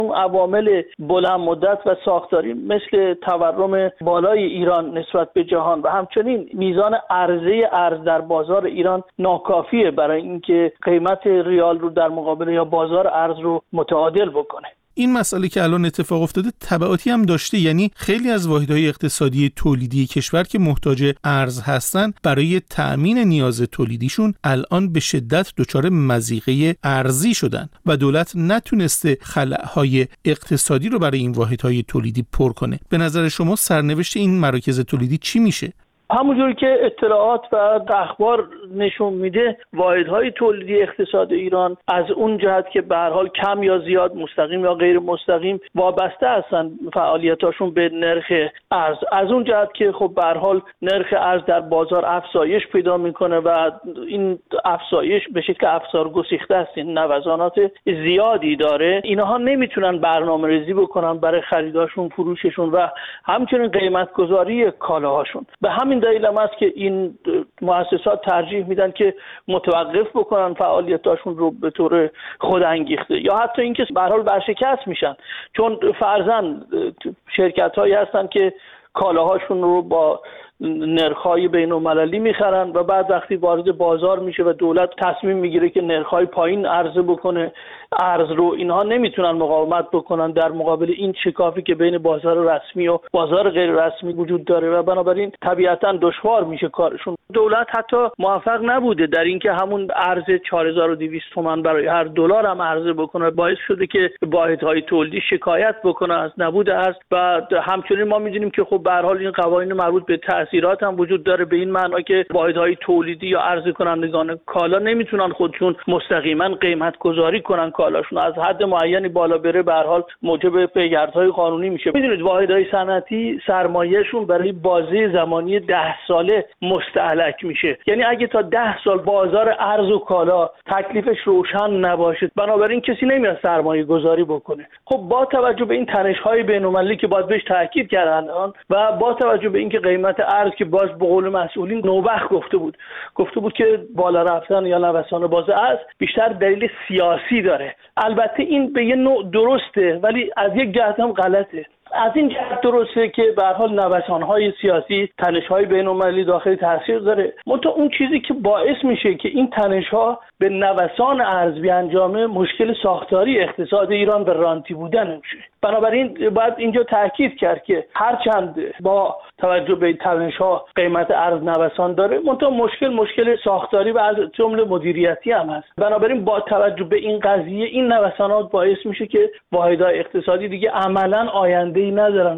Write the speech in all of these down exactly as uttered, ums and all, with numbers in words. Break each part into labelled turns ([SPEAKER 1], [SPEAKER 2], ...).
[SPEAKER 1] اون عوامل بلند مدت و ساختاری مثل تورم بالای ایران نسبت به جهان و همچنین میزان عرضه ارز در بازار ایران ناکافیه برای اینکه قیمت ریال رو در مقابل یا بازار ارز رو متعادل بکنه.
[SPEAKER 2] این مسئله که الان اتفاق افتاده تبعاتی هم داشته، یعنی خیلی از واحدهای اقتصادی تولیدی کشور که محتاج ارز هستن برای تأمین نیاز تولیدیشون الان به شدت دچار مضیقه ارزی شدن و دولت نتونسته خلأهای اقتصادی رو برای این واحدهای تولیدی پر کنه. به نظر شما سرنوشت این مراکز تولیدی چی میشه؟
[SPEAKER 1] همونجوری که اطلاعات و اخبار نشون میده واحدهای تولیدی اقتصاد ایران از اون جهت که به هر حال کم یا زیاد مستقیم یا غیر مستقیم وابسته هستن فعالیتاشون به نرخ ارز، از اون جهت که خب به هر حال نرخ ارز در بازار افزایش پیدا میکنه و این افزایش به شکل افزار گسیخته است، این نوسانات زیادی داره، اینها نمیتونن برنامه‌ریزی بکنن برای خریداشون، فروششون و همچنین قیمت گذاری کالاهاشون. به همین دلیل هم است که این مؤسسات ترجیح میدن که متوقف بکنن فعالیتاشون رو به طور خودانگیخته یا حتی اینکه به هر حال ورشکست میشن، چون فرضاً شرکت‌هایی هستن که کالاهاشون رو با نرخ‌های بین‌المللی میخرن و بعد وقتی وارد بازار میشه و دولت تصمیم میگیره که نرخ‌های پایین عرضه بکنه ارز رو، اینها نمیتونن مقاومت بکنن در مقابل این شکافی که بین بازار رسمی و بازار غیر رسمی وجود داره و بنابراین طبیعتاً دشوار میشه کارشون. دولت حتی موفق نبوده در اینکه همون ارز چهار هزار و دویست تومان برای هر دلار هم عرضه بکنه، باعث شده که واحدهای تولیدی شکایت بکنه از نبود ارز و همچنین ما میدونیم که خب به هر حال این قوانین مربوط به تأثیرات هم وجود داره به این معنا که واحدهای تولیدی یا عرضه کنندگان کالا نمیتونن خودشون مستقیما قیمت گذاری کنن، کالاشون از حد معینی بالا بره به هر حال موجب پیگردهای قانونی میشه. میدونید واحدهای صنعتی سرمایه‌شون برای بازه زمانی ده ساله مستهلک میشه، یعنی اگه تا ده سال بازار ارز و کالا تکلیفش روشن نباشه بنابراین کسی نمیاد سرمایه گذاری بکنه. خب با توجه به این تنش‌های بین‌المللی که باید بهش تاکید کردن و با توجه به اینکه قیمت ارز که باز به قول مسئولین نوبخت گفته بود گفته بود که بالا رفتن یا نوسان باز ارز بیشتر دلیل سیاسی داره. البته این به یه نوع درسته ولی از یک جهت هم غلطه. از این جهت درسته که به هر حال نوسان‌های سیاسی، تنش‌های بین‌المللی داخلی تاثیر داره، منتها اون چیزی که باعث میشه که این تنش‌ها به نوسان ارز بیانجامه مشکل ساختاری اقتصاد ایران به رانتی بودن میشه. بنابراین باید اینجا تاکید کرد که هرچند با توجه به تنش‌ها قیمت ارز نوسان داره، منتها مشکل مشکل ساختاری و از جمله مدیریتی هم هست. بنابراین با توجه به این قضیه این نوسانات باعث میشه که واحدهای اقتصادی دیگه عملاً آینده ای ندارن.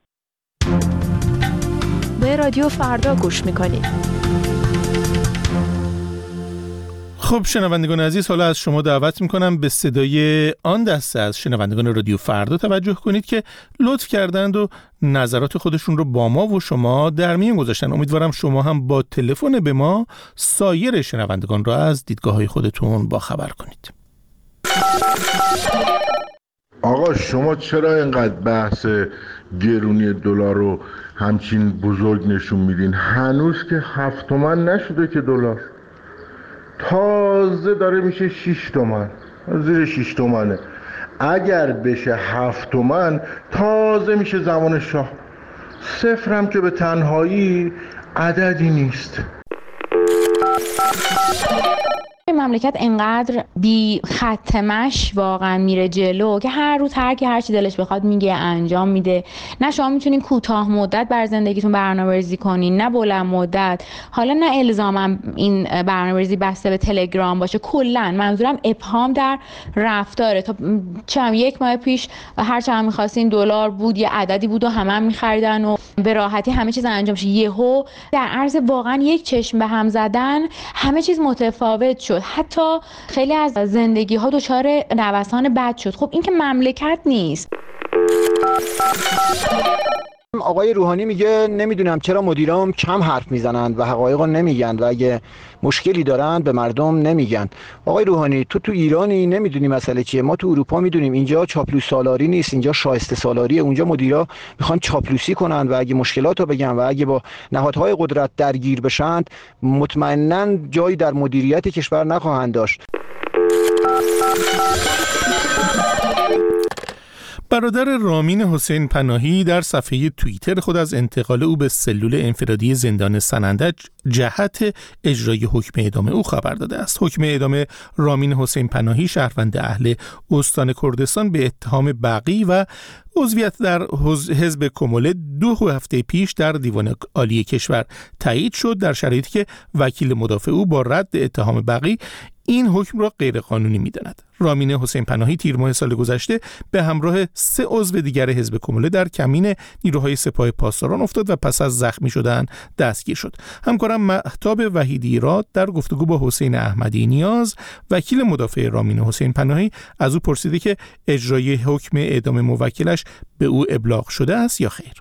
[SPEAKER 3] به رادیو فردا گوش میکنید.
[SPEAKER 2] خب شنوندگان عزیز، حالا از شما دعوت میکنم به صدای آن دسته از شنوندگان رادیو فردا توجه کنید که لطف کردند و نظرات خودشون رو با ما و شما در میان گذاشتن. امیدوارم شما هم با تلفن به ما سایر شنوندگان را از دیدگاه‌های خودتون با خبر کنید.
[SPEAKER 4] آقا شما چرا اینقدر بحث گرونی دلار رو همچین بزرگ نشون میدین؟ هنوز که هفت تومن نشده که دلار، تازه داره میشه شیش تومن، زیر شیش تومنه. اگر بشه هفت تومن تازه میشه زمان شاه. صفرم که به تنهایی عددی نیست.
[SPEAKER 5] مملکت انقدر بی ختمش واقعا میره جلو که هر روز هر کی هر چی دلش بخواد میگه، انجام میده. نه شما میتونین کوتاه مدت بر زندگیتون برنامه‌ریزی کنین، نه بلند مدت. حالا نه الزاما این برنامه‌ریزی بسته به تلگرام باشه، کلا منظورم ابهام در رفتاره. تا چند یک ماه پیش هر چقدر می‌خواستین دلار بود یه عددی بود و همه هم می‌خریدن و به راحتی همه چیز انجام شه. یهو در عرض واقعا یک چشم به هم زدن همه چیز متفاوت شد. حتی خیلی از زندگی ها دچار نوسان بد شد. خب این که مملکت نیست.
[SPEAKER 6] آقای روحانی میگه نمیدونم چرا مدیرام کم حرف میزنند و حقایق رو نمیگن و اگه مشکلی دارن به مردم نمیگن. آقای روحانی تو تو ایرانی نمیدونی مسئله چیه. ما تو اروپا میدونیم اینجا چاپلوس سالاری نیست، اینجا شایسته سالاریه. اونجا مدیرا میخوان چاپلوسی کنن و اگه مشکلات رو بگن و اگه با نهادهای قدرت درگیر بشن مطمئناً جایی در مدیریت کشور نخواهند داشت.
[SPEAKER 2] برادر رامین حسین پناهی در صفحه توییتر خود از انتقال او به سلول انفرادی زندان سنندج جهت اجرای حکم اعدام او خبر داده است. حکم اعدام رامین حسین پناهی شهروند اهل استان کردستان به اتهام بغی و عضویت در حزب کموله دو هفته پیش در دیوان عالی کشور تایید شد، در شرایطی که وکیل مدافع او با رد اتهام بغی این حکم را غیرقانونی می‌داند. رامین حسین پناهی تیر ماه سال گذشته به همراه سه عضو دیگر حزب کموله در کمین نیروهای سپاه پاسداران افتاد و پس از زخمی شدن دستگیر شد. همکارم مهتاب وحیدی را در گفتگو با حسین احمدی نیاز، وکیل مدافع رامین حسین پناهی، از او پرسیده که اجرای حکم اعدام موکلش به او ابلاغ شده است یا خیر.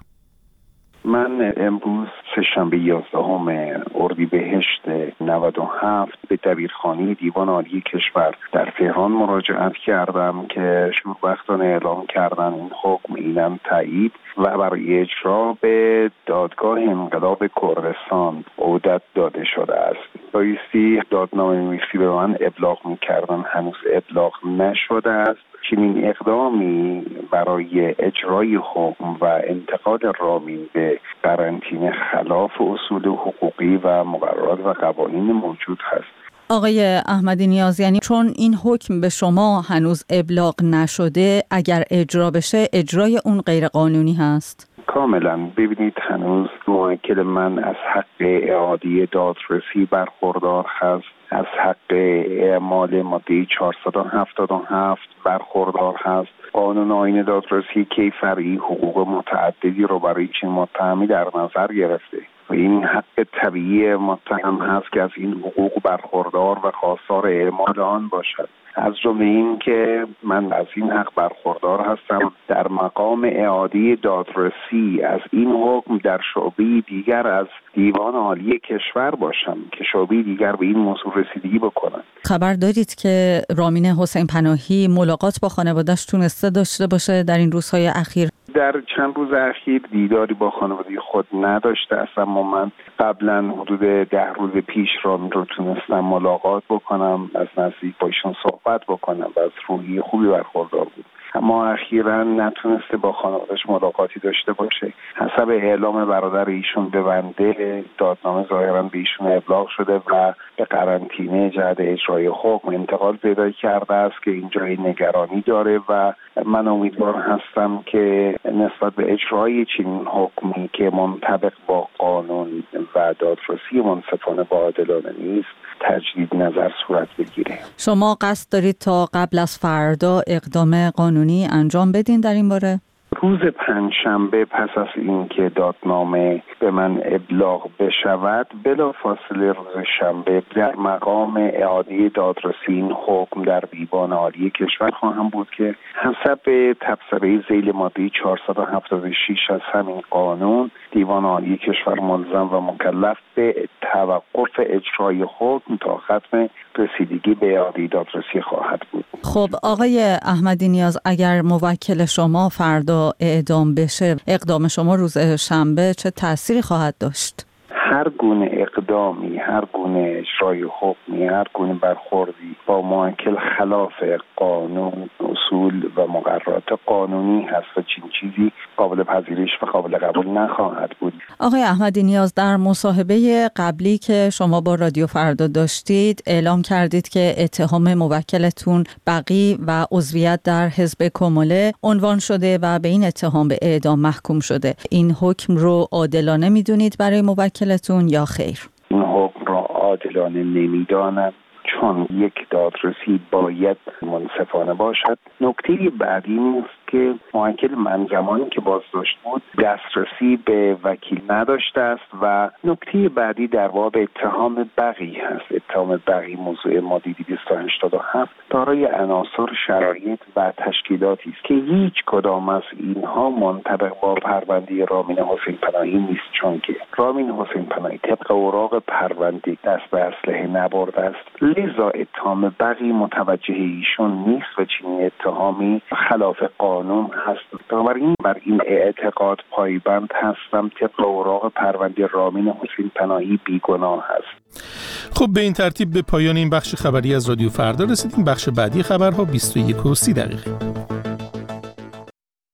[SPEAKER 7] من امروز سه‌شنبه یازدهم اردیبهشت نود و هفت به دبیرخانه دیوان عالی کشور در تهران مراجعت کردم که شوربختانه اعلام کردن این حکم اینم تایید و برای اجرا به دادگاه انقلاب کردستان عودت داده شده است. بایستی دادنامه نویسی به من ابلاغ می‌کردن، هنوز ابلاغ نشده است. چنین اقدامی برای اجرای حکم و انتقال رامین به قرنطینه خلاف اصول حقوقی و مقررات و قوانین موجود هست.
[SPEAKER 8] آقای احمدی نیاز، یعنی چون این حکم به شما هنوز ابلاغ نشده، اگر اجرا بشه اجرای اون غیر قانونی هست؟
[SPEAKER 7] کاملا. ببینید، هنوز موکل من از حق اعاده دادرسی برخوردار هست، از حق اعمال ماده چهارصد و هفتاد و هفت برخوردار هست. قانون آیین دادرسی کیفری حقوق متعددی رو برای چنین متهمی در نظر گرفته و این حق طبیعی متهم هست که از این حقوق برخوردار و خواستار اعمال آن باشد. از جمله این که من از این حق برخوردار هستم در مقام اعاده دادرسی از این حکم در شعبه دیگر از دیوان عالی کشور باشم که شعبه دیگر به این موضوع رسیدگی بکنن.
[SPEAKER 8] خبر دارید که رامین حسین پناهی ملاقات با خانواده‌اش تونسته داشته باشه در این روزهای اخیر؟
[SPEAKER 7] در چند روز اخیر دیداری با خانواده خود نداشته است، اما من قبلا حدود ده روز پیش رامین رو تونستم ملاقات بکنم، از نزدیک با ایشون صحبت بکنم و از روحی خوبی برخوردار بود. اما اخیراً نتونسته با خانواده‌اش ملاقاتی داشته باشه. حسب اعلام برادر ایشون به بنده، دادنامه ظاهراً به ایشون ابلاغ شده و به قرنطینه جهت اجرای حکم انتقال پیدا کرده است که اینجا نگرانی داره و من امیدوار هستم که نسبت به اجرای چنین حکمی که منطبق با قانون و دادرسی منصفانه و عادلانه نیست تجدید نظر صورت بگیره.
[SPEAKER 8] شما قصد دارید تا قبل از فردا اقدام قانونی انجام بدین در این باره؟
[SPEAKER 7] روز پنجشنبه پس از اینکه دادنامه به من ابلاغ بشود، بلافاصله روز شنبه در مقام اعاده دادرسی این حکم در دیوان عالی کشور خواهم بود که حسب تبصره ذیل ماده چهارصد و هفتاد و شش از همین قانون دیوان عالی کشور ملزم و مکلف به توقف اجرای حکم تا ختم رسیدگی به اعاده دادرسی خواهد بود.
[SPEAKER 8] خب آقای احمدی نیاز، اگر موکل شما فردا اعدام بشه، اقدام شما روز شنبه چه تأثیری خواهد داشت؟
[SPEAKER 7] هر گونه اقدامی، هر گونه اجرای حکمی، هر گونه برخوردی با موکل خلاف قانون، اصول و مقررات قانونی هست و چنین چیزی قابل پذیرش و قابل قبول نخواهد بود.
[SPEAKER 8] آقای احمدی نیاز، در مصاحبه قبلی که شما با رادیو فردا داشتید اعلام کردید که اتهام موکلتون بغی و عضویت در حزب کموله عنوان شده و به این اتهام به اعدام محکوم شده. این حکم رو عادلانه میدونید برای موکلتون یا خیر؟
[SPEAKER 7] این حکم را عادلانه نمیدانم، چون یک دادرسی باید منصفانه باشد. نکته بعدی نیست که موکل من زمانی که بازداشت بود دسترسی به وکیل نداشته است و نکته بعدی در باب اتهام بغی هست. اتهام بغی موضوع ماده دویست و هشتاد و هفت دارای عناصر، شرایط و تشکیلاتی است که هیچ کدام از اینها منطبق با پرونده رامین حسین پناهی نیست، چون که رامین حسین پناهی طبق اوراق پرونده دست به اسلحه نبرده است، لذا اتهام بغی متوجه ایشون نیست و چنین اتهامی خلاف قانون هست. بنابراین بر این اعتقاد پایبند هستم طبق اوراق پرونده رامین حسین پناهی بیگناه هست.
[SPEAKER 2] خب به این ترتیب به پایان این بخش خبری از رادیو فردا رسیدیم. بخش بعدی خبرها بیست و یک و سی دقیقه.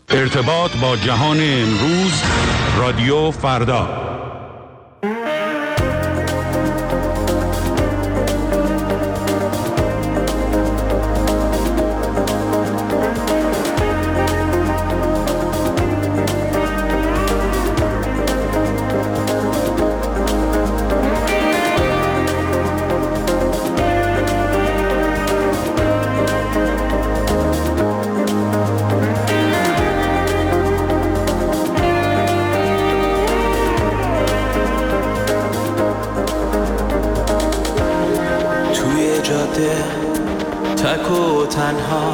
[SPEAKER 9] ارتباط با جهان امروز، رادیو فردا.
[SPEAKER 10] تک و تنها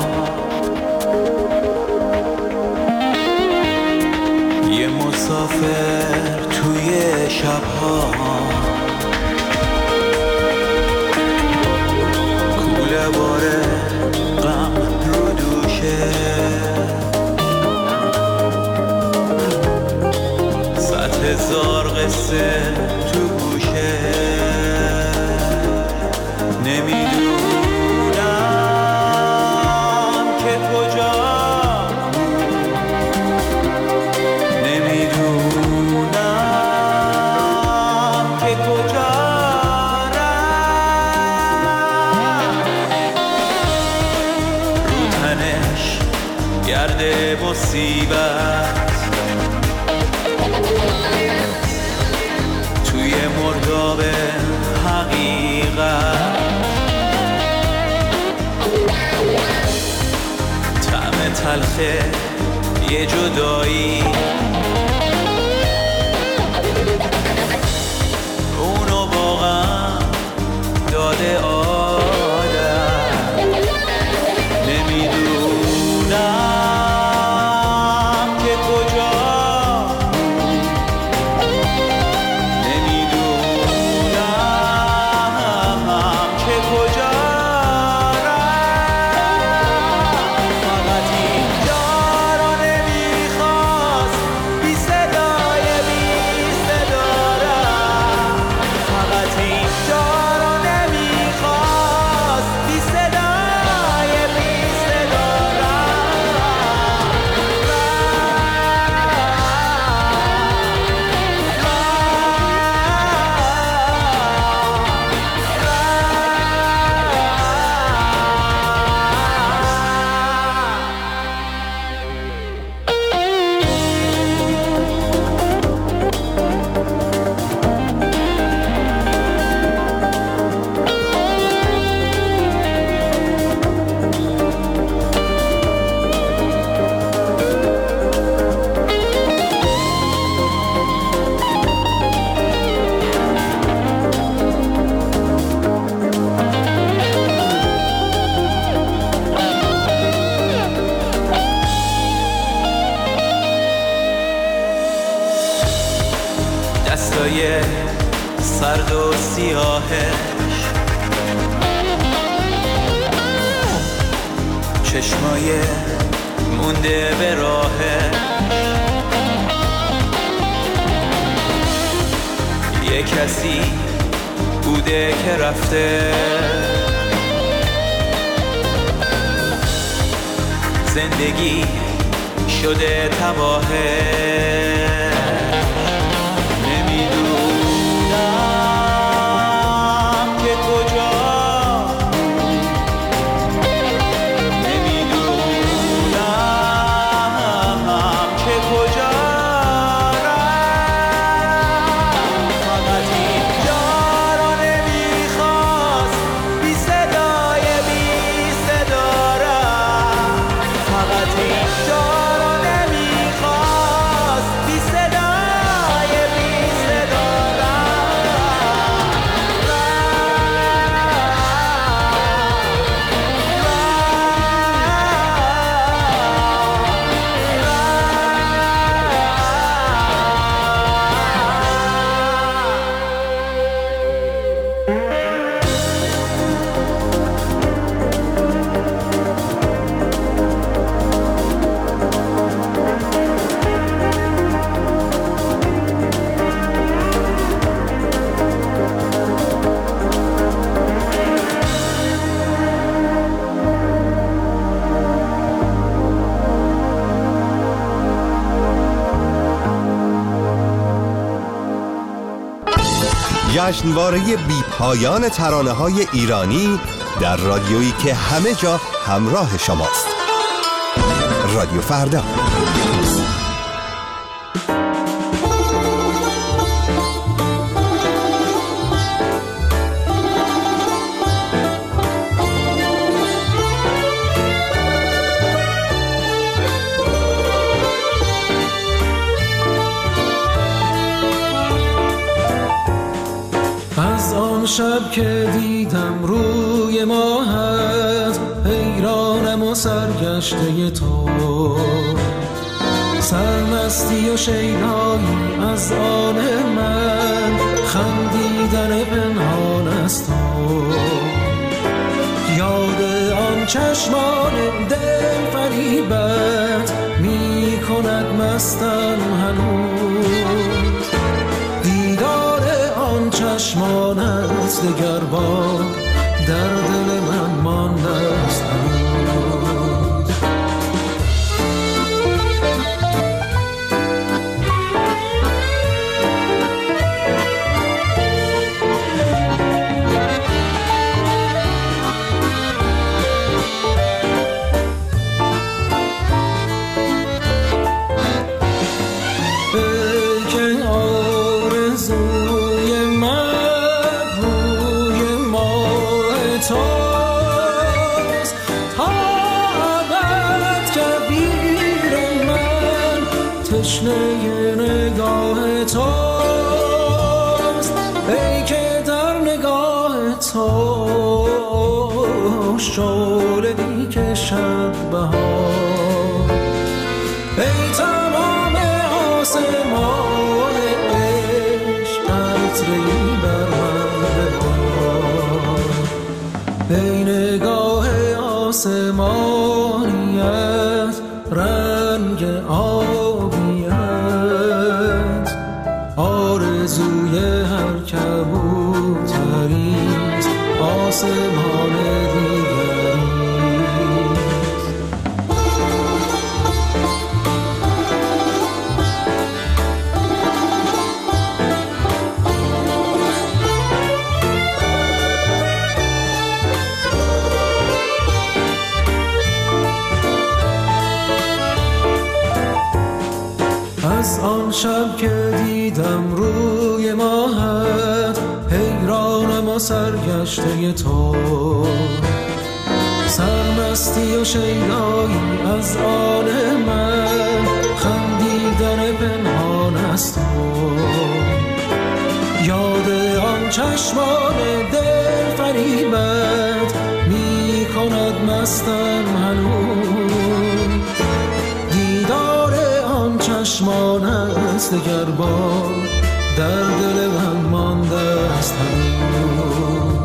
[SPEAKER 10] یه مسافر توی شبها، کوله باره غم رو دوشه، صد هزار قصه تو گوشه، نمیدونم مصیبت توی مرداب حقیقت، طعم تلخه یه جدایی، اونو واقعا داده آدم، نمیدونم سرد و سیاهش، چشمای مونده به راهش، یه کسی بوده که رفته، زندگی شده تباهه،
[SPEAKER 11] جشنواره بی پایان ترانه‌های ایرانی در رادیویی که همه جا همراه شماست. رادیو فردا.
[SPEAKER 12] شب که دیدم روی ماهت حیرانم و سرگشته تو، سرمستی و شیدایی از آن من، خندیدن پنهان از تو، یاد آن چشمان دل فریبت می کند مستم هنوز، دیدار آن چشمانت دگر بار در دل من مانده است هنوز. تشنه نگاه توست، ای که در نگاه تو شعله می کشد بهار، ای تمام آسمان عشق قطره‌ای بر من ببار، ای نگاه آسمانیت رنگ آبیت، آرزوی هر کبوتریست آسمان دیگریست. از آن شب که دیدم روی ماهت حیرانم و سرگشته تو، سرمستی و شیدایی از آن من، خندیدن پنهان از تو، یاد آن چشمان دل فریبت می کند مستم هنوز، دیدار آن چشمان است دگر بار در دل من مانده است هنوز.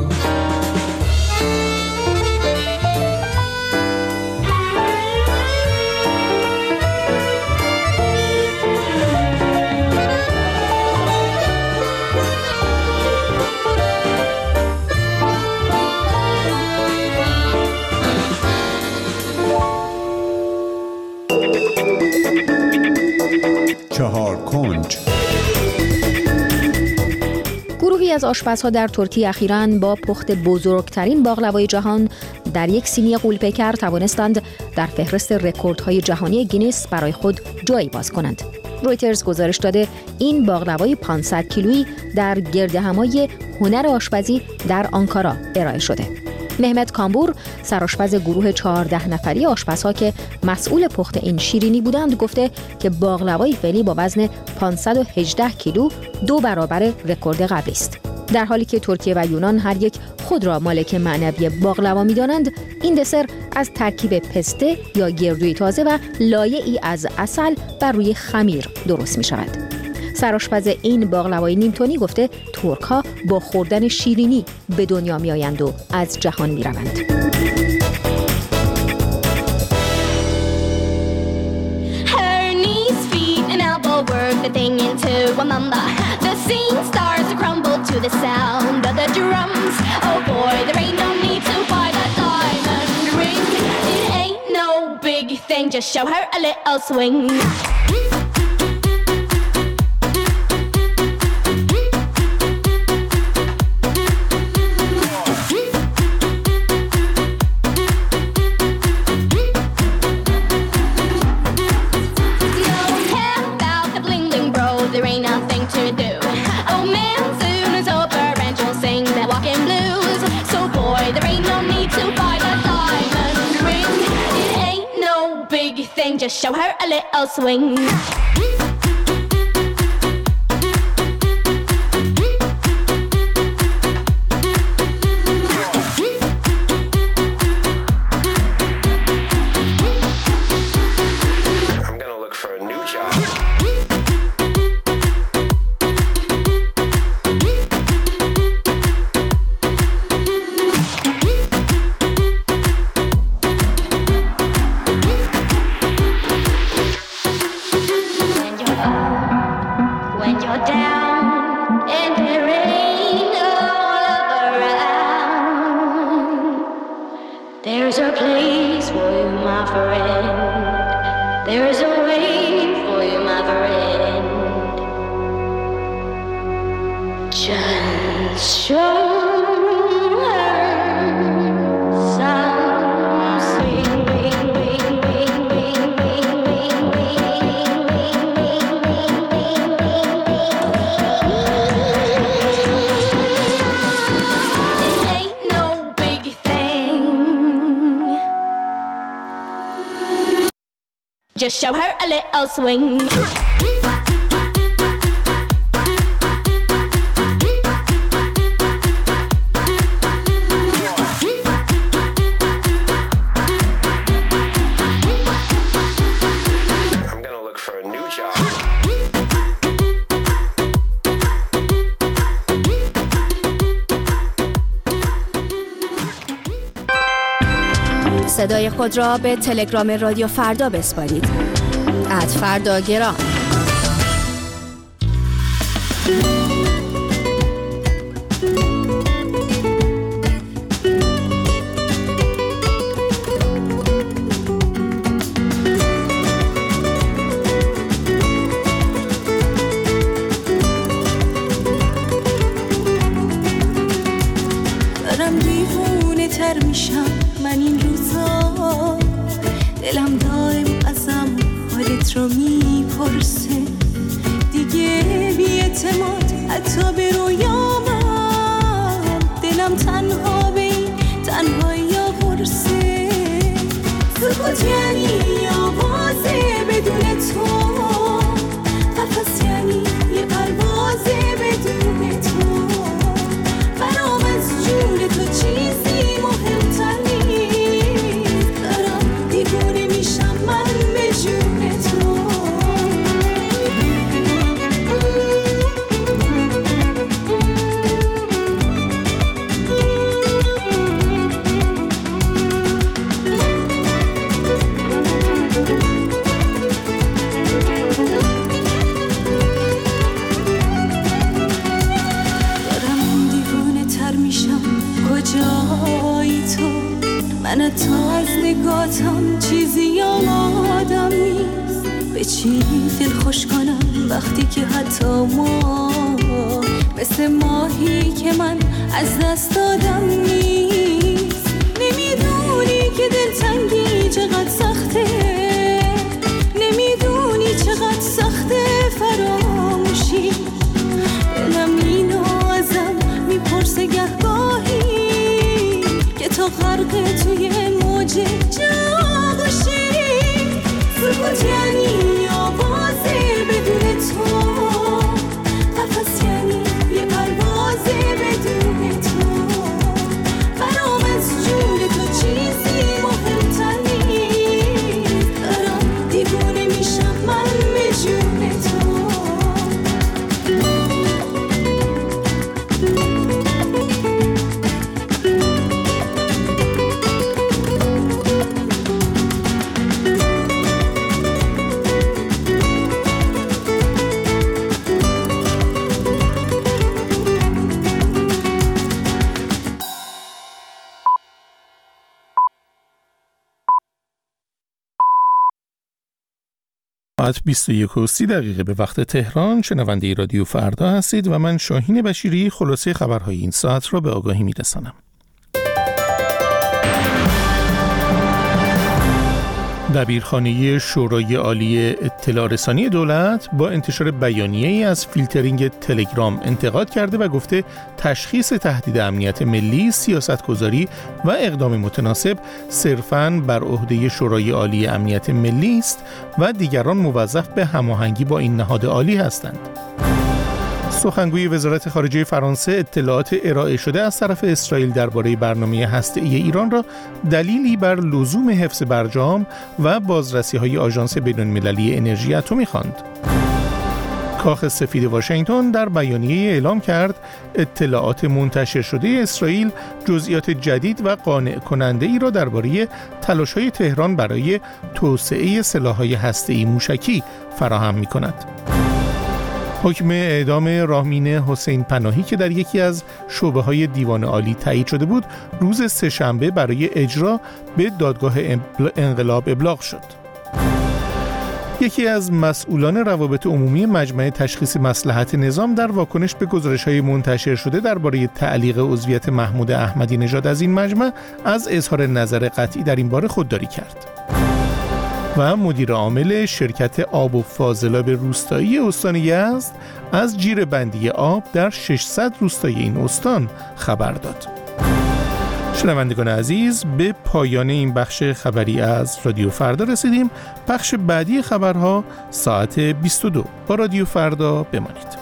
[SPEAKER 9] چهار کنج.
[SPEAKER 13] گروهی از آشپزها در ترکیه اخیراً با پخت بزرگترین باقلوای جهان در یک سینی غول‌پیکر توانستند در فهرست رکوردهای جهانی گینس برای خود جایی باز کنند. رویترز گزارش داده این باقلوای پانصد کیلویی در گردهمایی هنر آشپزی در آنکارا ارائه شده. مهمت کامبور، سرآشپز گروه چهارده نفری آشپزها که مسئول پخت این شیرینی بودند، گفته که باقلوای فعلی با وزن پانصد و هجده کیلو دو برابر رکورد قبلی است. در حالی که ترکیه و یونان هر یک خود را مالک معنوی باقلوا می‌دانند، این دسر از ترکیب پسته یا گردوی تازه و لایه‌ای از عسل بر روی خمیر درست می‌شود. سرآشپز این باقلوای نیمتونی گفته ترک‌ها با خوردن شیرینی به دنیا می‌آیند و از جهان می‌روند.
[SPEAKER 14] The thing into a mamba. The scene starts to crumble to the sound of the drums. Oh boy, there ain't no need to buy that diamond ring. It ain't no big thing, just show her a little swing. thing, just show her a little swing. Just show her a little swing.
[SPEAKER 13] صدای خود را به تلگرام رادیو فردا بسپارید. ات فردا گرام.
[SPEAKER 15] دارم دیوونه تر میشم من این روزا، دلم دائم ازم حالت رو میپرسه، دیگه بی اعتماد حتی به رویامم، دلم تنها به این تنهایی آورسه، سکوت یعنی آوازه بدون تو، قفس یعنی یه پروازه بدون تو، برام از جون تو چیزی مهمتر نیست، دارم دیوونه میشم من به جون تو. کجایی تو؟ من تا از نگاتم چیزی یادم نیست، به چی دل خوش کنم وقتی که حتی ما مثل ماهی که من از دست دادم نیست، نمیدونی که دلتنگی چقدر سخته، نمیدونی چقدر سخته فراموشی، دلم اینو ازم میپرسه گهگاهی که تو غرق توی موج جاغشی، سکوت یعنی آوازه بدون تو، قفس یعنی یه پروازه بدون تو، برام از جون تو چیزی مهمتر نیست، دارم دیوونه میشم من به جون تو.
[SPEAKER 2] ساعت بیست و یک و سی دقیقه به وقت تهران. شنونده رادیو فردا هستید و من شاهین بشیری خلاصه خبرهای این ساعت را به آگاهی می‌رسانم. دبیرخانه شورای عالی اطلاع رسانی دولت با انتشار بیانیه‌ای از فیلترینگ تلگرام انتقاد کرده و گفته تشخیص تهدید امنیت ملی، سیاستگذاری و اقدام متناسب صرفاً بر عهده شورای عالی امنیت ملی است و دیگران موظف به هماهنگی با این نهاد عالی هستند. سخنگوی وزارت خارجه فرانسه اطلاعات ارائه شده از طرف اسرائیل درباره برنامه هسته‌ای ایران را دلیلی بر لزوم حفظ برجام و بازرسی‌های آژانس بین‌المللی انرژی اتمی خواند. کاخ سفید واشنگتن در بیانیه اعلام کرد اطلاعات منتشر شده اسرائیل جزئیات جدید و قانع کننده ای را درباره تلاش‌های تهران برای توسعه سلاح‌های هسته‌ای موشکی فراهم می‌کند. حکم اعدام راهمین حسین پناهی که در یکی از شعبه‌های دیوان عالی تایید شده بود، روز سه‌شنبه برای اجرا به دادگاه انقلاب ابلاغ شد. یکی از مسئولان روابط عمومی مجمع تشخیص مصلحت نظام در واکنش به گزارش‌های منتشر شده درباره تعلیق عضویت محمود احمدی نژاد از این مجمع از اظهار نظر قطعی در این باره خودداری کرد. و مدیر عامل شرکت آب و فاضلاب روستایی استان یزد از جیر بندی آب در ششصد روستای این استان خبر داد. شنوندگان عزیز، به پایان این بخش خبری از رادیو فردا رسیدیم. بخش بعدی خبرها ساعت بیست و دو. با رادیو فردا بمانید.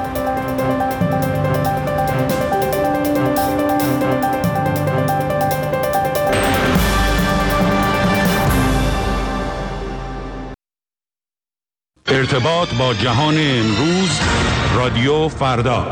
[SPEAKER 9] ارتباط با جهان امروز، رادیو فردا.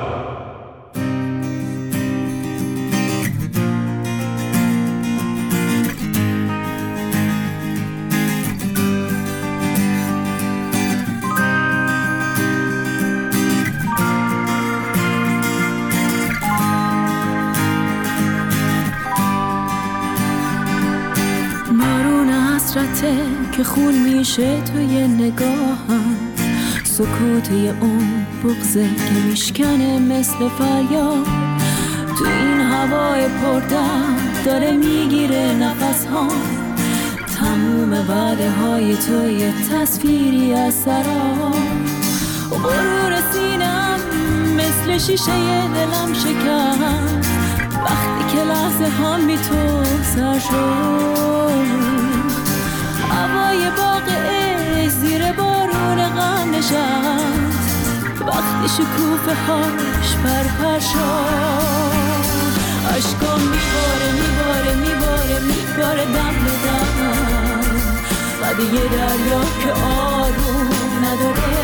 [SPEAKER 15] بارون حسرته که خون میشه توی نگاهم، سکوتی اون بغضه که میشکنه مثل فریاد، تو این هوای پردرد داره میگیره نفس ها، تموم وعده های تو یه تصویری از سراب، غرور سینم مثل شیشه دلم شکست وقتی که لحظه هم بی تو سر شد، هوای باغ عشق زیر بارون غم نشست وقتی شکوفه هاش پرپر شد، عشقام میباره میباره میباره میباره دم به دم، بعد یه دریا که آروم نداره،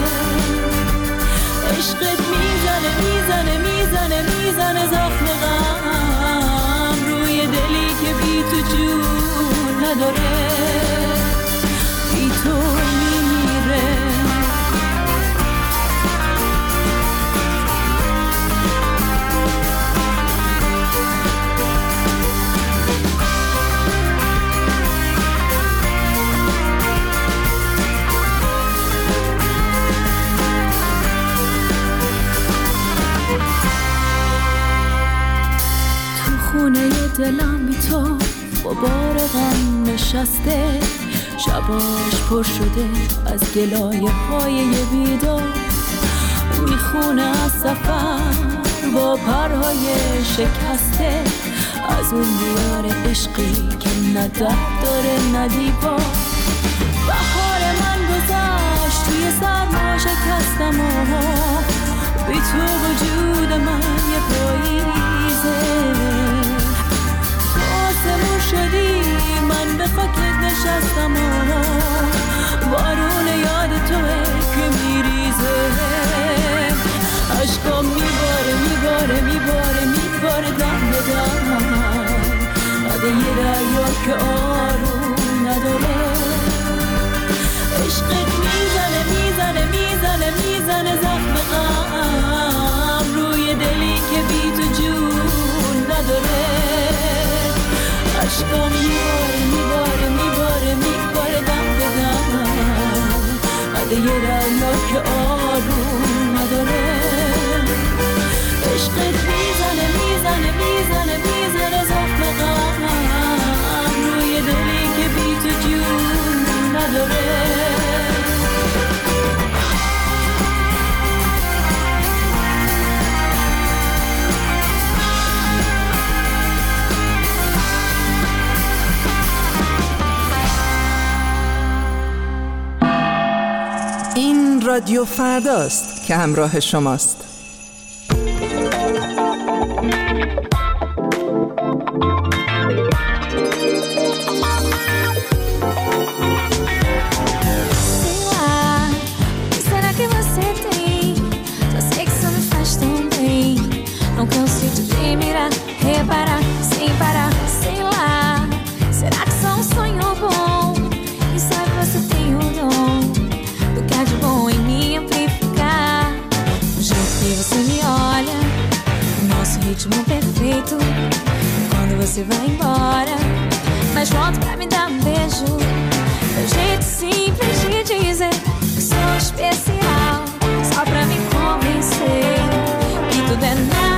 [SPEAKER 15] عشقت میزنه میزنه میزنه میزنه زخم غم روی دلی که بی تو جون نداره، بی تو میمیره. خونه دلم بی تو غبار غم نشسته، شباش پر شده از گلایه های یه بیدار، میخونه از سفر با پرهای شکسته، از اون دیار عشقی که نه در داره نه دیوار، بهار من گذشت توی سرما شکستم و بی تو وجود من یه پاییزه، آسمون شدی من به خاکت نشستم و بارون یاد توه که میریزه، عشقام میباره میباره میباره میباره دم به دم، بعد یه دریا که آروم نداره، عشقت میزنه میزنه میزنه میزنه زخم غم روی دلی که بی تو جون نداره، عشقام میباره میباره میباره میباره دم به دم، بعد یه دریا که آروم نداره، عشقت میزنه میزنه میزنه میزنه زخم غم روی دلی که بی تو جون
[SPEAKER 16] این رادیو فرداست که همراه شماست.
[SPEAKER 15] Reparar, sem parar, sei lá. Será que só um sonho bom? Quem sabe você tem o dom do que há de bom em mim amplificar. O jeito que você me olha, o nosso ritmo perfeito. Quando você vai embora, mas volta pra me dar um beijo. É o jeito simples de dizer que sou especial, só pra me convencer que tudo é nada.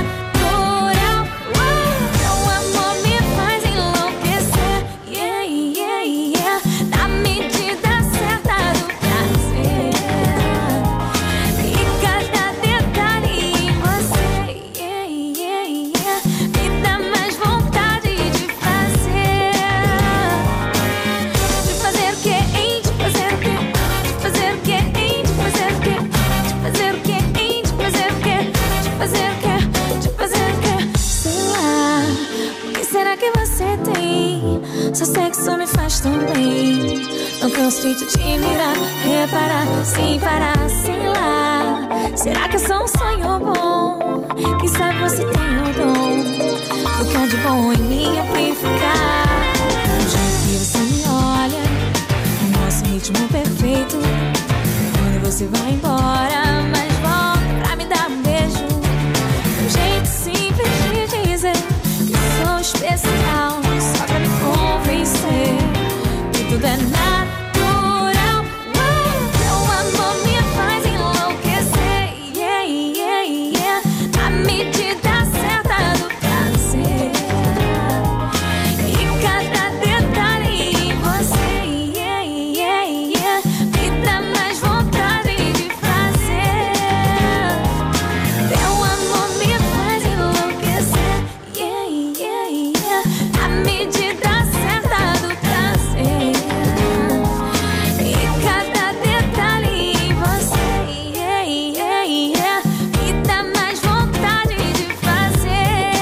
[SPEAKER 15] Seu sexo me faz tão bem. Não canso de te mirar, reparar, sem parar, sei lá. Será que é só um sonho bom? Quem sabe você tem o dom do que há de bom em mim amplificar. O jeito que você me olha, o nosso ritmo perfeito. Quando você vai embora, mas volta pra me dar um beijo. É um jeito simples de dizer que sou especial, só pra me convencer que tudo é natural. Seu amor me faz enlouquecer, yeah, yeah, yeah. Na medida certa do prazer e cada detalhe em você, yeah, yeah, yeah. Me dá mais vontade de fazer. Seu amor me faz enlouquecer, yeah, yeah, yeah. Na medida certa do prazer e cada detalhe em você, yeah, yeah, yeah. Me dá mais vontade de fazer.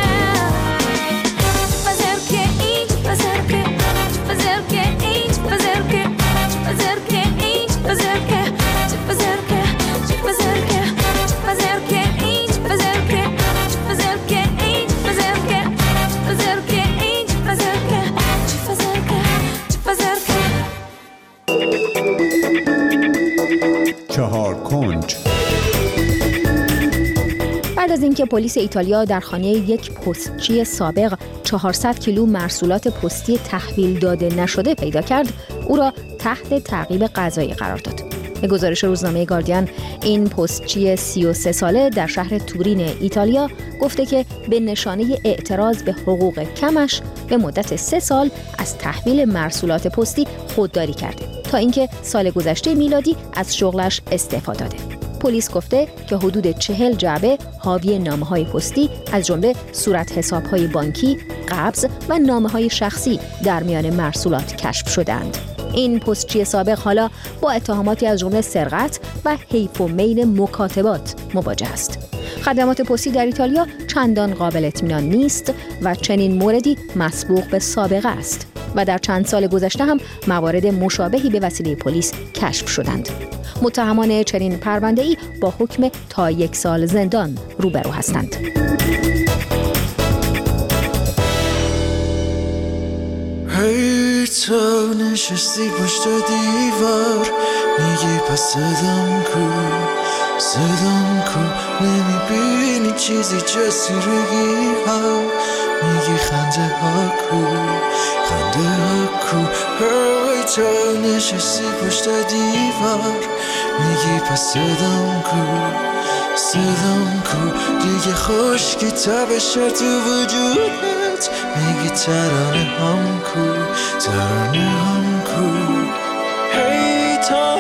[SPEAKER 15] De fazer o que, de fazer o que, de fazer o que, de fazer o que, de fazer o que, de fazer o que, de fazer o que, de fazer o que, de fazer o que, de fazer o que, de fazer o que, de fazer o que, de fazer o que, de fazer o que, de fazer o que, de fazer o que.
[SPEAKER 9] چهار کنج.
[SPEAKER 13] بعد از اینکه پلیس ایتالیا در خانه یک پستچی سابق چهارصد کیلو مرسولات پستی تحویل داده نشده پیدا کرد، او را تحت تعقیب قضایی قرار داد. به گزارش روزنامه گاردین، این پستچی سی و سه ساله در شهر تورین ایتالیا گفته که به نشانه اعتراض به حقوق کمش به مدت سه سال از تحویل مرسولات پستی خودداری کرده تا اینکه سال گذشته میلادی از شغلش استعفا داده. پلیس گفته که حدود چهل جعبه حاوی نامه‌های پستی از جمله صورت حساب‌های بانکی، قبض و نامه‌های شخصی در میان مرسولات کشف شدند. این پستچی سابق حالا با اتهاماتی از جمله سرقت و حیف و میل مکاتبات مواجه است. خدمات پستی در ایتالیا چندان قابل اطمینان نیست و چنین موردی مسبوق به سابقه است و در چند سال گذشته هم موارد مشابهی به وسیله پلیس کشف شدند. متهمان چنین پرونده‌ای با حکم تا یک سال زندان روبرو هستند.
[SPEAKER 12] هی تو نشستی پشت دیوار، میگی پس صدام کو صدام کو، نمیبینی چیزی جز تیرگی ها، میگی خنده ها کو خنده ها کو. هی تو نشستی پشت دیوار، میگی پس صدام کو صدام کو، دیگه خشکی تبشه تو وجودت، میگی ترانه هم کو ترانه هم کو. هی تا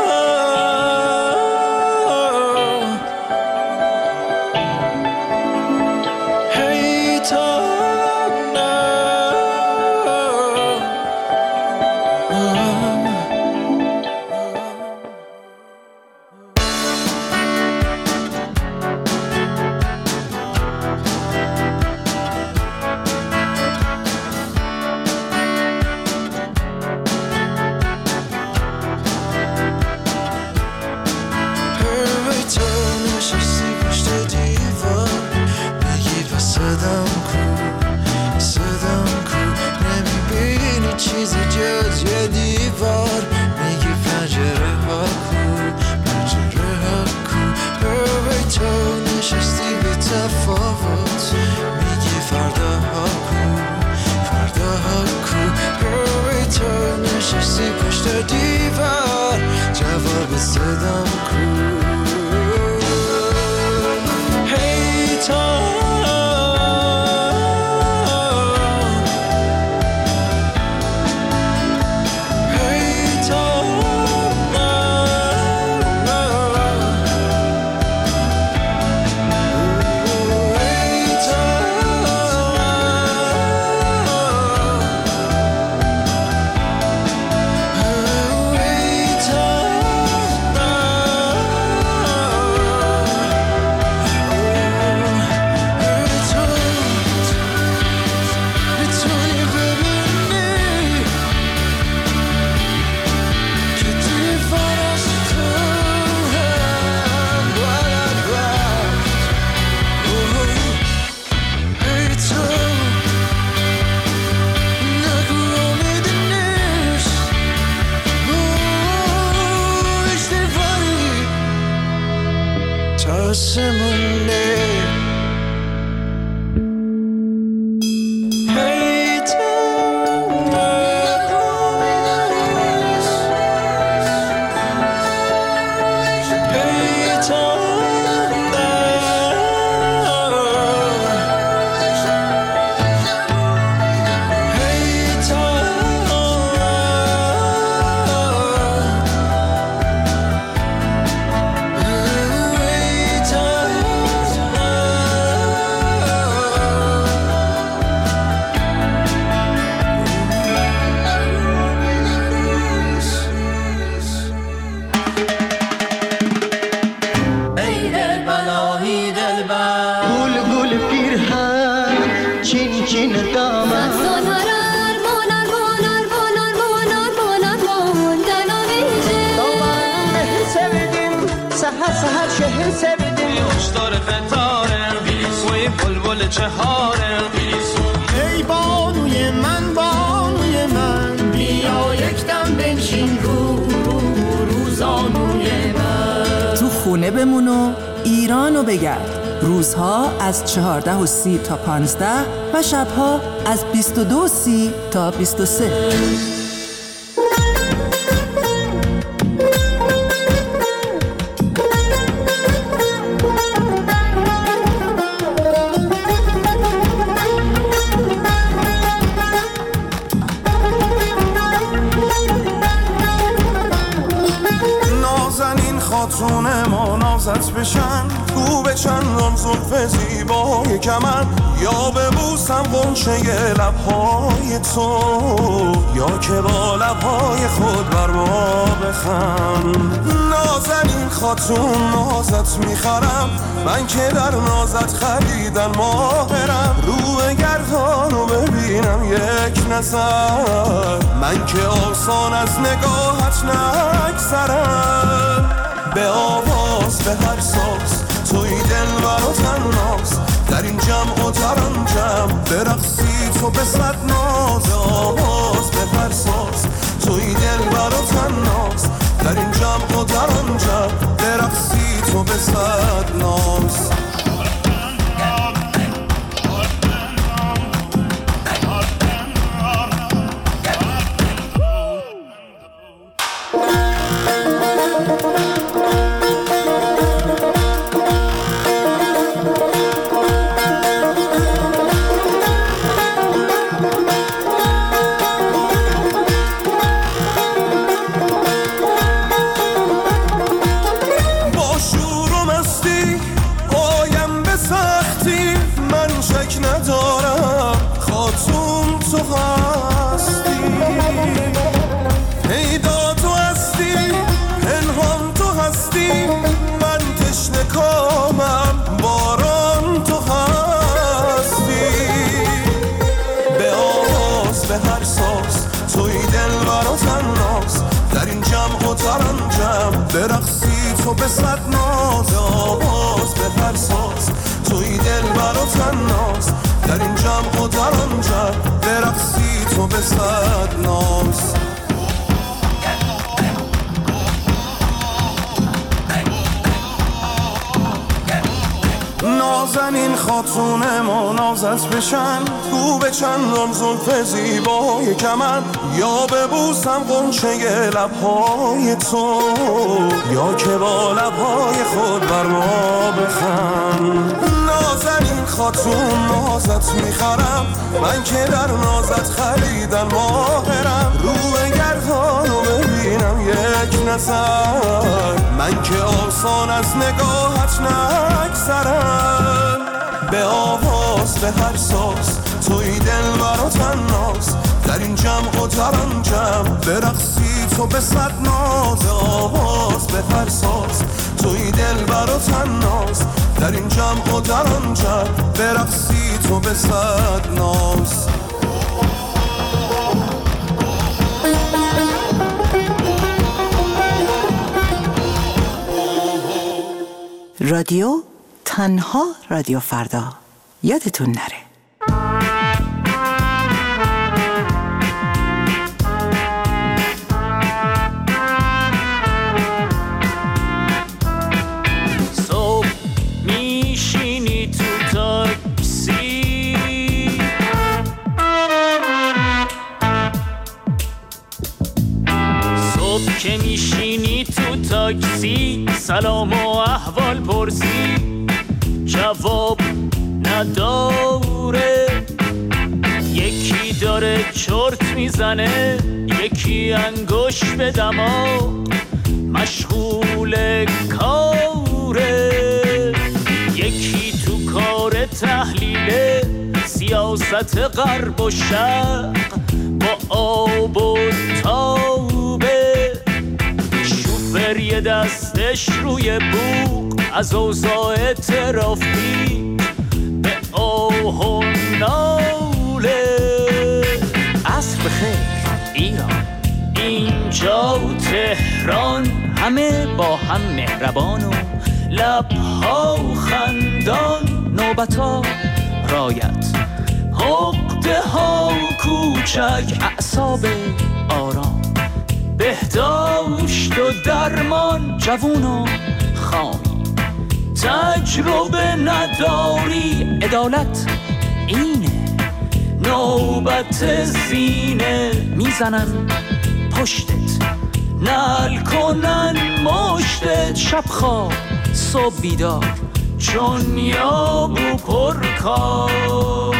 [SPEAKER 12] هی تا صدام کو هی تا ای بانوی من بانوی من بیا یکدم بنشین رو رو روزانوی من
[SPEAKER 16] تو خونه بمون و ایرانو بگرد. روزها از چهارده و سی تا پانزده و شبها از بیست و دو و سی تا بیست و سه.
[SPEAKER 12] خاتون ما نازت بشن تو به چندان زلف زیبای کمن یا ببوسم غنچه لبهای تو یا که با لبهای خود بر ما بخند. نازنین خاتون نازت میخرم من که در نازت خریدن ماهرم رو گردان رو ببینم یک نظر من که آسان از نگاهت نگذرم. به آواز به هر ساز توی دل برا تناز در این جمع و در آن جمع برقصی تو به صد ناز. آواز به هر ساز توی دل برا تناز در این جمع و در آن جمع برقصی تو به صد ناز. برقصی تو به صد ناز. آواز به هر ساز توی دل برا تناز در این جمع و در آن جمع برقصی تو به صد ناز. نازنین خاتون ما نازت بشن، تو به چندان زلف زیبای کمن، یا ببوسم غنچه لبهای تو، یا که با لبهای خود بر ما بخند. نازنین خاتون نازت میخرم، من که در نازت خریدن ماهرم، رو به گردانو ببینم یک نظر، من که آسان از نگاهت نگذرم. به آواز به هر ساز توی دل برا تناز، در این جمع و در آن جمع برقصی تو به صد ناز. آواز به هر ساز توی دل برا تناز، در این جمع و در آن جمع برقصی تو به صد ناز.
[SPEAKER 16] رادیو تنها رادیو فردا، یادتون نره.
[SPEAKER 10] صبح میشینی تو تاکسی، صبح که میشینی تو تاکسی، سلام و احوال پرسی، جواب نداره. یکی داره چرت میزنه، یکی انگوش به دماغ مشغول کاره، یکی تو کار تحلیل سیاست غرب و شرق با آب و تابه. شوفر یه دستش روی بوق از اوضاع ترافیک به آه و ناله.
[SPEAKER 17] عصر بخیر ایران،
[SPEAKER 10] اینجا تهران، همه با هم مهربان و لبها خندان.
[SPEAKER 17] نوبتا رایت،
[SPEAKER 10] عقده ها کوچک،
[SPEAKER 17] اعصاب آرام،
[SPEAKER 10] بهداشت و درمان.
[SPEAKER 17] جوون و خامی،
[SPEAKER 10] تجربه نداری،
[SPEAKER 17] عدالت اینه.
[SPEAKER 10] نوبت زینه،
[SPEAKER 17] میزنن پشتت،
[SPEAKER 10] نل کنن مشتت.
[SPEAKER 17] شب خواب صبح بیدار،
[SPEAKER 10] چون یابو پرکار.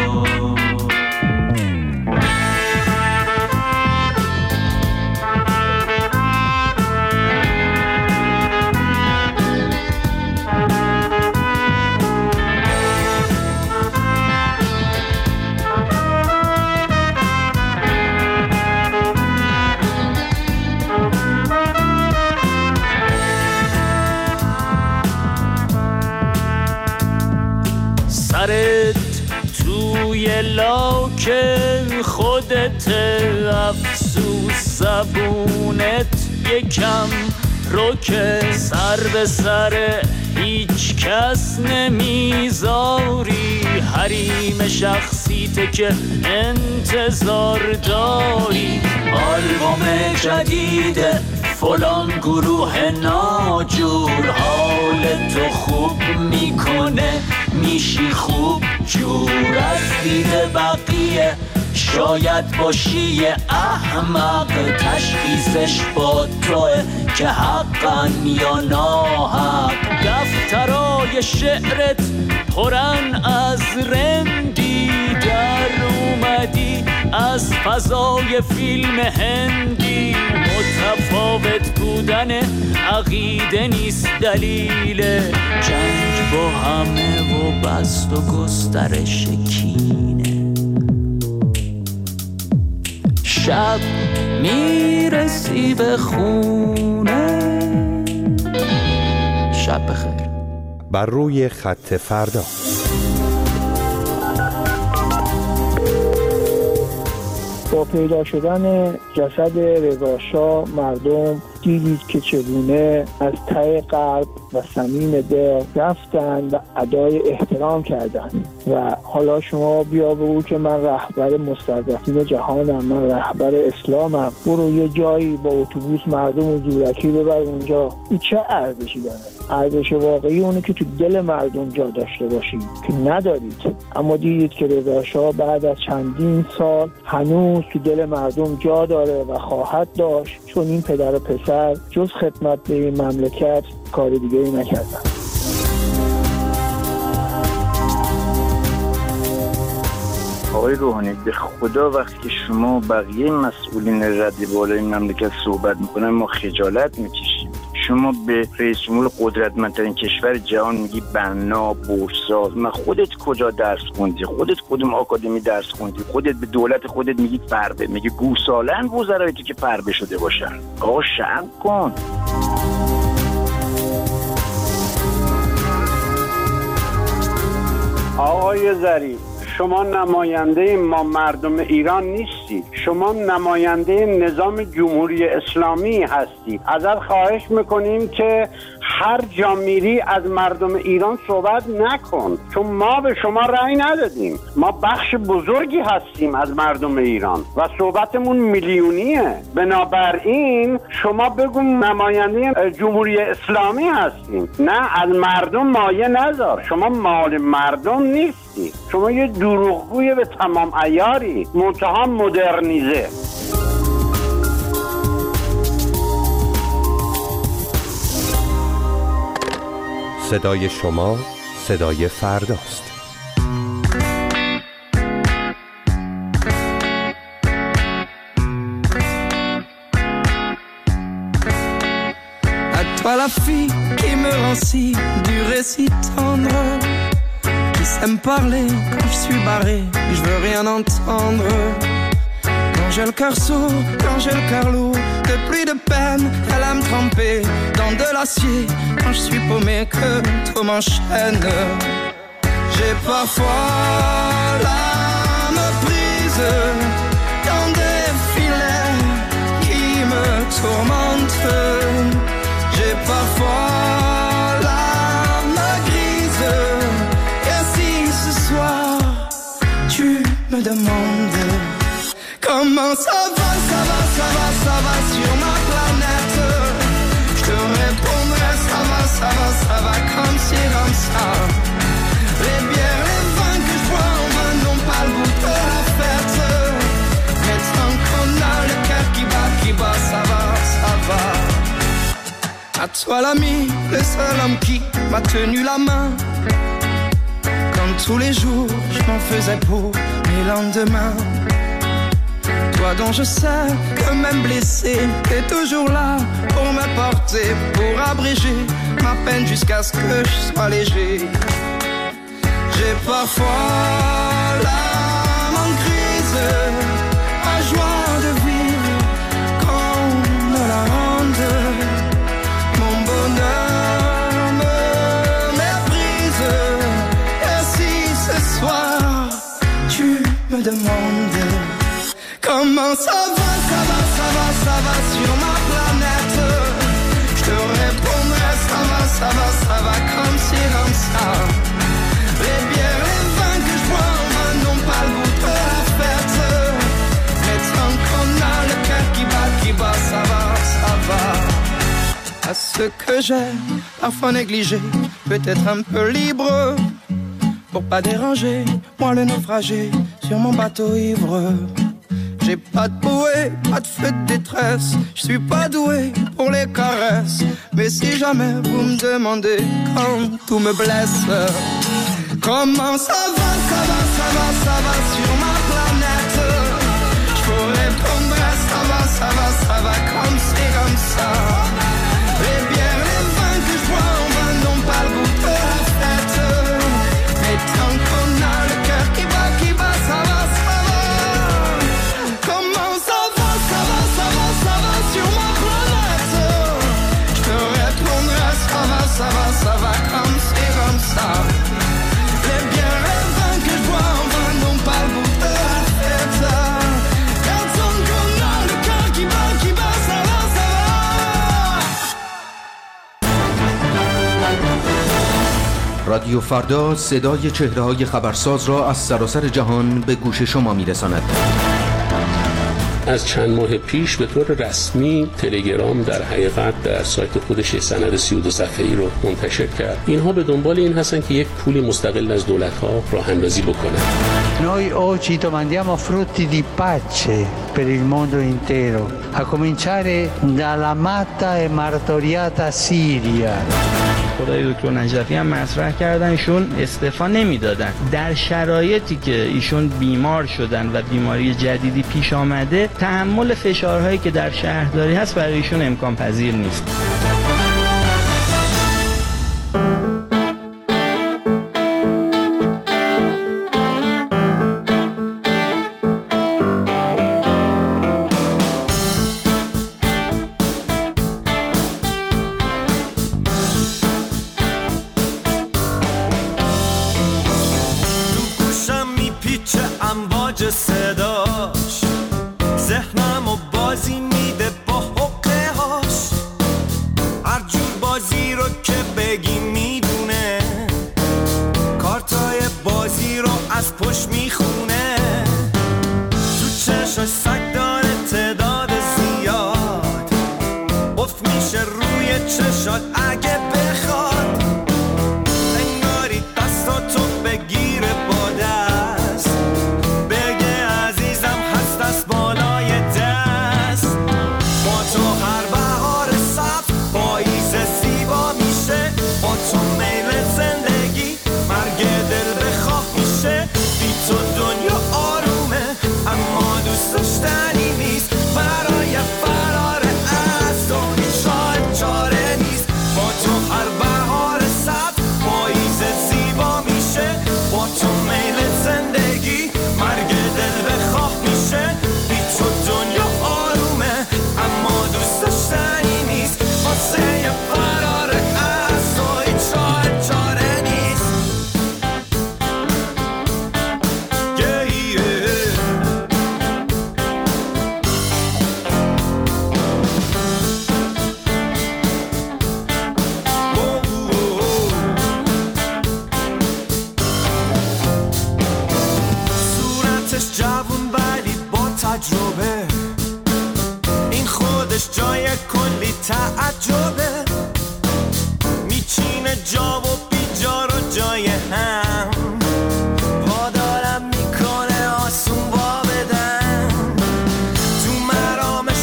[SPEAKER 10] سرت توی لاک خودت، افسوس زبونت یکم روکه. سر به سر هیچ کس نمیذاری، حریم شخصیت که انتظار داری. آلبوم جدید فلان گروه ناجور، حال تو خوب میکنه، میشی خوب جور. از دید بقیه شاید باشی احمق، تشخیصش با توه که حقا یا ناحق. دفترای شعرت پرن از رندی، در اومدی از فضای فیلم هندی. متفاوت بودن عقیده نیست دلیل جنگ با همه و بست و گسترش کینه. شب میرسی به خونه. شب بخیر.
[SPEAKER 11] بر روی خط فردا.
[SPEAKER 1] با پیدا شدن جسد رضا شاه مردم دیدید که چگونه از ته قلب و صمیم دل رفتن و ادای احترام کردن و حالا شما بیا بگو که من رهبر مستضعفین جهانم، من رهبر اسلامم، برو یه جایی با اتوبوس مردم و زورکی ببر اونجا. این چه ارزشی داره؟ ارزش واقعی اونه که تو دل مردم جا داشته باشید که ندارید. اما دیدید که رضا شاه بعد از چندین سال هنوز تو دل مردم جا داره و خواهد داشت، چون این پدر و پسر جز خدمت به این مملکت کار دیگه ای نکردن.
[SPEAKER 18] آقای روحانی به خدا وقتی که شما بقیه مسئولین رد بالای مملکت صحبت میکنن ما خجالت میکشیم. شما به رئیس جمهور قدرتمندترین کشور جهان میگی بنا بورساز. من خودت کجا درس خوندی؟ خودت کدوم آکادمی درس خوندی؟ خودت به دولت خودت میگی فربه، میگی گوسالن وزرای تو که فربه شده باشن. آقا شرم کن.
[SPEAKER 19] آقای ظریف، شما نماینده ما مردم ایران نیستی، شما نماینده نظام جمهوری اسلامی هستی. ازت خواهش میکنیم که هر جا میری از مردم ایران صحبت نکن، چون ما به شما رأی ندادیم. ما بخش بزرگی هستیم از مردم ایران و صحبتمون میلیونیه. بنابراین شما بگو نماینده جمهوری اسلامی هستیم، نه از مردم مایه نذار. شما مال مردم نیستی، شما یه دروغگوی به تمام عیاری، منتها مدرنیزه.
[SPEAKER 11] صدای شما صدای فرداست.
[SPEAKER 10] À toi la fille qui me rend si dur et si tendre, qui sait me parler quand je suis barré, je veux rien entendre. Quand j'ai le cœur sourd, quand j'ai le cœur lourd, de pluie de peine, elle a me tremper dans de l'acier. Quand je suis paumé, que tout m'enchaîne. J'ai parfois l'âme prise dans des filets qui me tourmentent. J'ai parfois l'âme grise. Et si ce soir tu me demandes comment ça va, ça va, ça va, ça va sur ma planète, je te répondrai ça va, ça va, ça va comme ci, comme ça. Les bières, les vins que je bois en main n'ont pas le goût de la fête, mais tant qu'on a le cœur qui bat, qui bat, ça va, ça va. À toi l'ami, le seul homme qui m'a tenu la main, quand tous les jours je m'en faisais pour mes lendemains. Toi dont je sais que même blessé, t'es toujours là pour me porter, pour abréger ma peine jusqu'à ce que je sois léger. J'ai parfois l'âme en crise, la joie de vivre qu'on me la rende. Mon bonheur me méprise. Et si ce soir tu me demandes comment ça va, ça va, ça va, ça va sur ma planète, je te répondrai ça va, ça va, ça va comme ci, comme ça. Les bières, les vins que je bois en main n'ont pas le goût de la fête, mais tant qu'on a le cœur qui bat, qui bat, ça va, ça va. À ce que j'ai parfois négligé, peut-être un peu libre, pour pas déranger, moi le naufragé sur mon bateau ivre. J'ai pas de bouée, pas de feu de détresse, je suis pas doué pour les caresses, mais si jamais vous me demandez quand tout me blesse, comment ça va, ça va, ça va, ça va sur ma planète, je vous répondrai ça va, ça va, ça va comme c'est comme ça. Les bières, les vins que je bois en main n'ont pas le goût de la fête, mais tant qu'on a le cœur qui bat, qui bat, ça va, ça va. Comment ça va, ça va, ça va, ça va sur ma planète, je te répondrai ça va, ça va, ça va comme c'est comme ça. Les bières, les vins que je bois en vain n'ont pas le goût de
[SPEAKER 20] رادیو فردا صدای چهره‌های خبرساز را از سراسر جهان به گوش شما می‌رساند.
[SPEAKER 21] از چند ماه پیش به طور رسمی تلگرام در حقیقت در سایت خودش سند سی و دو صفحه‌ای رو منتشر کرد. اینها به دنبال این هستن که یک پول مستقل از دولت‌ها راه اندازی بکنن.
[SPEAKER 22] Noi oggi domandiamo frutti di pace per il mondo intero, a cominciare dalla matta e martoriata Siria.
[SPEAKER 23] خدای دکتر نجفی هم مطرح کردن ایشون استعفا نمیدادن. در شرایطی که ایشون بیمار شدن و بیماری جدیدی پیش آمده، تحمل فشارهایی که در شهرداری هست برای ایشون امکان پذیر نیست.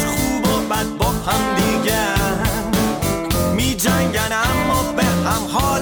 [SPEAKER 12] هم دیگر می جنگن اما به هم ها